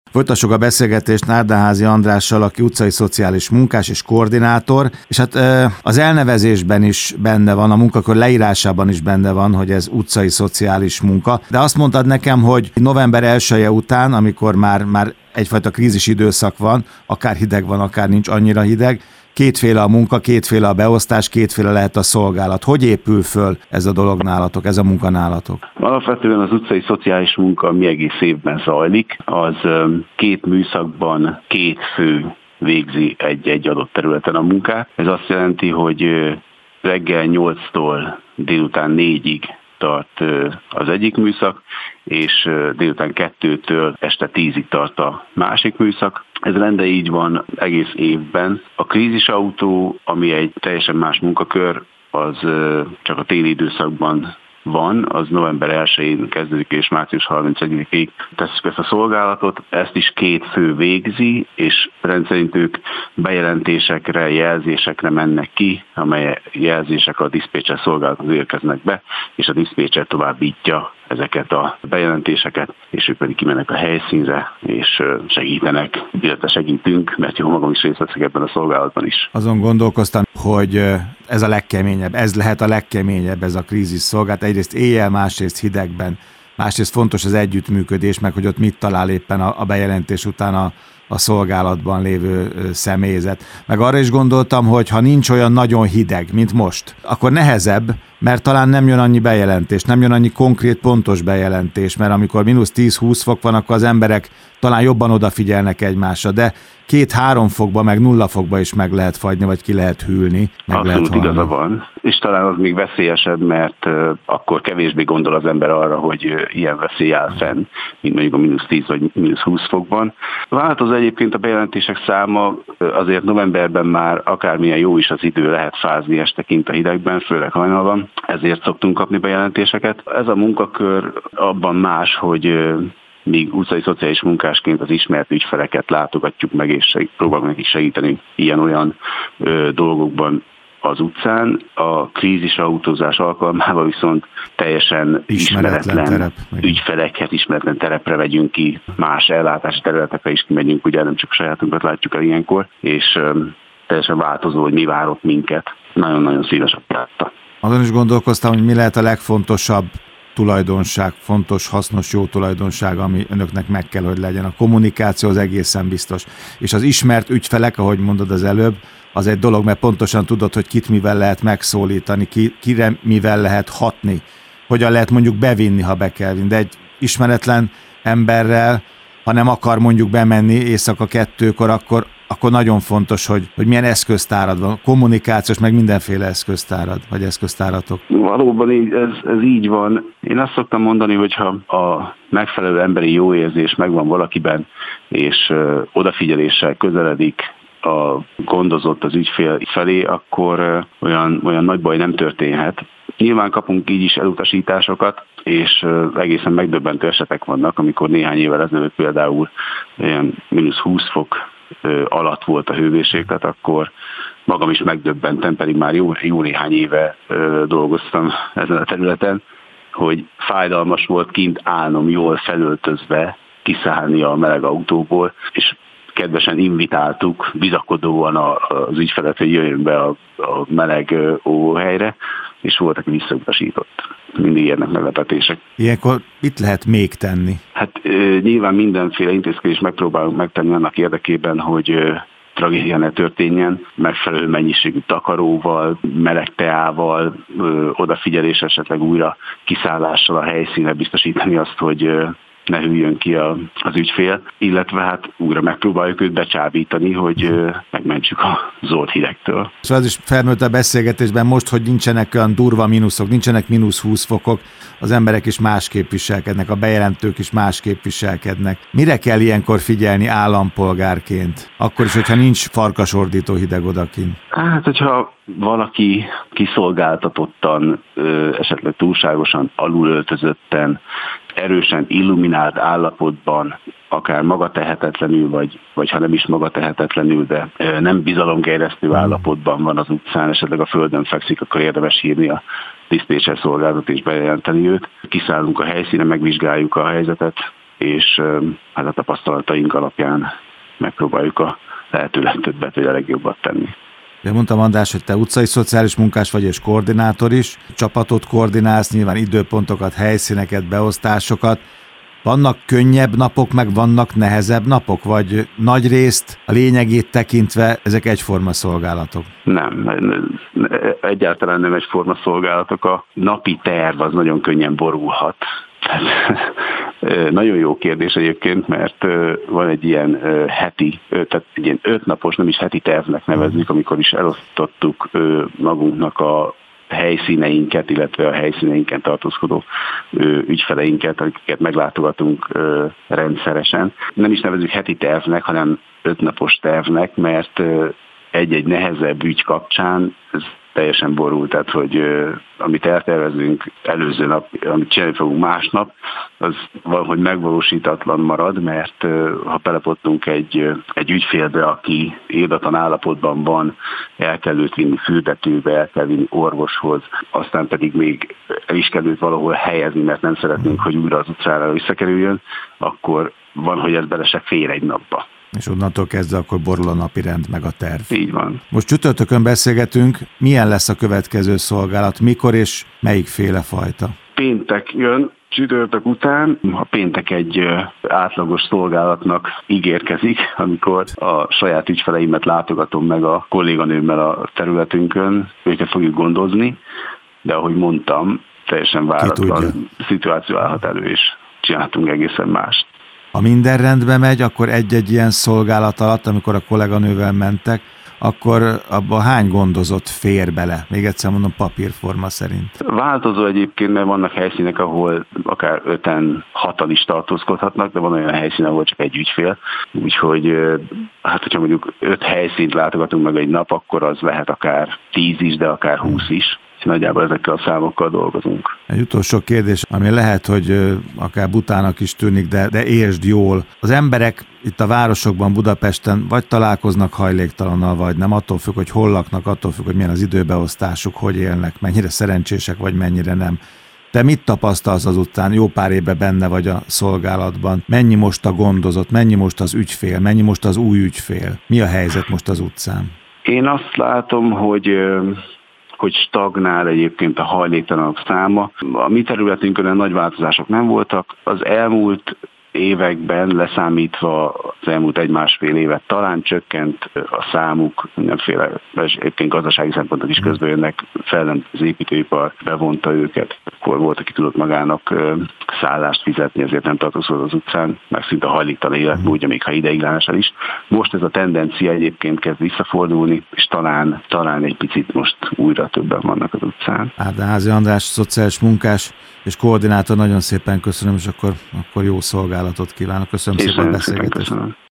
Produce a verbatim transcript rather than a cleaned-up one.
Folytassuk a beszélgetést Nárdán-házi Andrással, aki utcai szociális munkás és koordinátor, és hát az elnevezésben is benne van, a munkakör leírásában is benne van, hogy ez utcai szociális munka. De azt mondtad nekem, hogy november elseje után, amikor már, már egyfajta krízis időszak van, akár hideg van, akár nincs annyira hideg, kétféle a munka, kétféle a beosztás, kétféle lehet a szolgálat. Hogy épül föl ez a dolog nálatok, ez a munka nálatok? Alapvetően az utcai szociális munka, ami egész évben zajlik, az két műszakban két fő végzi egy-egy adott területen a munkát. Ez azt jelenti, hogy reggel nyolctól délután négyig tart az egyik műszak, és délután kettőtől este tízig tart a másik műszak. Ez rende így van egész évben. A krízisautó, ami egy teljesen más munkakör, az csak a téli időszakban van, az november elsején kezdődik és március harmincegyedikéig tesszük ezt a szolgálatot. Ezt is két fő végzi, és rendszerint ők bejelentésekre, jelzésekre mennek ki, amely jelzések a diszpécser szolgálathoz érkeznek be, és a diszpécser továbbítja ezeket a bejelentéseket, és ők pedig kimennek a helyszínre, és segítenek, illetve segítünk, mert jó magam is részt veszek ebben a szolgálatban is. Azon gondolkoztam, hogy ez a legkeményebb, ez lehet a legkeményebb ez a krízis szolgálat. Egyrészt éjjel, másrészt hidegben, másrészt fontos az együttműködés, meg hogy ott mit talál éppen a, a bejelentés után a, a szolgálatban lévő személyzet. Meg arra is gondoltam, hogy ha nincs olyan nagyon hideg, mint most, akkor nehezebb, mert talán nem jön annyi bejelentés, nem jön annyi konkrét, pontos bejelentés, mert amikor mínusz tíz-húsz fok van, akkor az emberek talán jobban odafigyelnek egymásra, de két-három fokba, meg nulla fokba is meg lehet fagyni, vagy ki lehet hűlni. Meg Abszolút lehet igaza van. És talán az még veszélyesebb, mert uh, akkor kevésbé gondol az ember arra, hogy uh, ilyen veszély áll fenn, mint mondjuk a mínusz tíz vagy mínusz húsz fokban. Változó egyébként a bejelentések száma, uh, azért novemberben már akármilyen jó is az idő, lehet fázni este kint a hidegben, főleg hajnalban, ezért szoktunk kapni bejelentéseket. Ez a munkakör abban más, hogy uh, míg utcai szociális munkásként az ismert ügyfeleket látogatjuk meg, és segít, próbálunk nekik segíteni ilyen-olyan ö, dolgokban az utcán. A krízisautózás alkalmával viszont teljesen ismeretlen, ismeretlen terep, ügyfeleket, ismeretlen terepre vegyünk ki, más ellátási területekre is kimegyünk, ugye nem csak sajátunkat látjuk el ilyenkor, és ö, teljesen változó, hogy mi vár ott minket. Nagyon-nagyon szívesen látta. Azon is gondolkoztam, hogy mi lehet a legfontosabb tulajdonság, fontos, hasznos, jó tulajdonság, ami önöknek meg kell, hogy legyen. A kommunikáció az egészen biztos. És az ismert ügyfelek, ahogy mondod az előbb, az egy dolog, mert pontosan tudod, hogy kit mivel lehet megszólítani, ki, kire mivel lehet hatni, hogyan lehet mondjuk bevinni, ha be kell vinni. De egy ismeretlen emberrel, ha nem akar mondjuk bemenni éjszaka kettőkor, akkor akkor nagyon fontos, hogy, hogy milyen eszköztárad van, kommunikációs, meg mindenféle eszköztárad, vagy eszköztáratok. Valóban így, ez, ez így van. Én azt szoktam mondani, hogyha a megfelelő emberi jóérzés megvan valakiben, és ö, odafigyeléssel közeledik a gondozott az ügyfél felé, akkor ö, olyan, olyan nagy baj nem történhet. Nyilván kapunk így is elutasításokat, és egészen megdöbbentő esetek vannak, amikor néhány évvel ezelőtt például ilyen mínusz húsz fok alatt volt a hőmérséklet, akkor magam is megdöbbentem, pedig már jó, jó néhány éve dolgoztam ezen a területen, hogy fájdalmas volt kint állnom jól felöltözve, kiszállni a meleg autóból, és kedvesen invitáltuk bizakodóan az ügyfelet, hogy jöjjön be a, a meleg óvóhelyre, és volt, aki visszautasított. Mindig érnek meglepetések. Ilyenkor mit lehet még tenni? Hát nyilván mindenféle intézkedést megpróbálunk megtenni annak érdekében, hogy tragédia ne történjen, megfelelő mennyiségű takaróval, meleg teával, odafigyelés esetleg újra kiszállással a helyszínre biztosítani azt, hogy ne hűljön ki a, az ügyfél, illetve hát újra megpróbáljuk őt becsábítani, hogy megmentsük a zolt hidegtől. Szóval ez is felmerült a beszélgetésben most, hogy nincsenek olyan durva mínuszok, nincsenek mínusz húsz fokok, az emberek is másképp viselkednek, a bejelentők is másképp viselkednek. Mire kell ilyenkor figyelni állampolgárként? Akkor is, hogyha nincs farkasordító hideg odakint. Hát, hogyha valaki kiszolgáltatottan, esetleg túlságosan alulöltözötten, erősen illuminált állapotban, akár magatehetetlenül, vagy, vagy ha nem is magatehetetlenül, de nem bizalomgerjesztő állapotban van az utcán, esetleg a földön fekszik, akkor érdemes hívni a diszpécser szolgálatot és bejelenteni őt. Kiszállunk a helyszínen, megvizsgáljuk a helyzetet, és hát a tapasztalataink alapján megpróbáljuk a lehető legtöbbet, vagy a legjobbat tenni. Én mondtam, András, hogy te utcai szociális munkás vagy és koordinátor is, csapatot koordinálsz, nyilván időpontokat, helyszíneket, beosztásokat. Vannak könnyebb napok, meg vannak nehezebb napok, vagy nagy részt a lényegét tekintve ezek egyforma szolgálatok? Nem, egyáltalán nem egyforma szolgálatok. A napi terv az nagyon könnyen borulhat. Nagyon jó kérdés egyébként, mert van egy ilyen heti, tehát egy ilyen ötnapos, nem is heti tervnek nevezzük, amikor is elosztottuk magunknak a helyszíneinket, illetve a helyszíneinken tartózkodó ügyfeleinket, akiket meglátogatunk rendszeresen. Nem is nevezzük heti tervnek, hanem ötnapos tervnek, mert egy-egy nehezebb ügy kapcsán ez teljesen borul, tehát hogy uh, amit eltervezünk előző nap, amit csinálni fogunk másnap, az valahogy megvalósítatlan marad, mert uh, ha belepottunk egy, uh, egy ügyfélbe, aki édatlan állapotban van, el kell őt vinni fürdetőbe, el kell vinni orvoshoz, aztán pedig még el is kell őt valahol helyezni, mert nem szeretnénk, hogy újra az utcára visszakerüljön, akkor van, hogy ez bele se fér egy napba. És onnantól kezdve akkor borul a napirend meg a terv. Így van. Most csütörtökön beszélgetünk, milyen lesz a következő szolgálat, mikor és melyik féle fajta? Péntek jön, csütörtök után. A péntek egy átlagos szolgálatnak ígérkezik, amikor a saját ügyfeleimet látogatom meg a kolléganőmmel a területünkön, őket fogjuk gondozni, de ahogy mondtam, teljesen váratlan szituáció állhat elő, és csináltunk egészen mást. Ha minden rendben megy, akkor egy-egy ilyen szolgálat alatt, amikor a kolléganővel mentek, akkor abban hány gondozott fér bele? Még egyszer mondom, papírforma szerint. Változó egyébként, mert vannak helyszínek, ahol akár öten, hatan is tartózkodhatnak, de van olyan helyszín, ahol csak egy ügyfél. Úgyhogy hát, hogyha mondjuk öt helyszínt látogatunk meg egy nap, akkor az lehet akár tíz is, de akár húsz is. Nagyjából ezekkel a számokkal dolgozunk. Egy utolsó kérdés, ami lehet, hogy akár butának is tűnik, de, de értsd jól. Az emberek itt a városokban, Budapesten vagy találkoznak hajléktalannal, vagy nem, attól függ, hogy hol laknak, attól függ, hogy milyen az időbeosztásuk, hogy élnek, mennyire szerencsések, vagy mennyire nem. Te mit tapasztalsz az utcán? Jó pár évben benne vagy a szolgálatban. Mennyi most a gondozott, mennyi most az ügyfél, mennyi most az új ügyfél? Mi a helyzet most az utcán? Én azt látom, hogy... hogy stagnál egyébként a hajléktalanok száma. A mi területünkön nagy változások nem voltak. Az elmúlt években leszámítva az elmúlt egy-másfél évet talán csökkent a számuk, mindenféle, és egyébként gazdasági szempontok is közben jönnek, fellent az építőipar, bevonta őket, akkor volt, aki tudott magának szállást fizetni, ezért nem tartózkodott az utcán, meg szinte a hajléktalan életmódja, még ha ideiglenesen is. Most ez a tendencia egyébként kezd visszafordulni, és talán, talán egy picit most újra többen vannak az utcán. Árdáházi András, szociális munkás és koordinátor, nagyon szépen köszönöm, és akkor, akkor jó szolgálatot kívánok. Köszönöm és szépen a beszélgetést.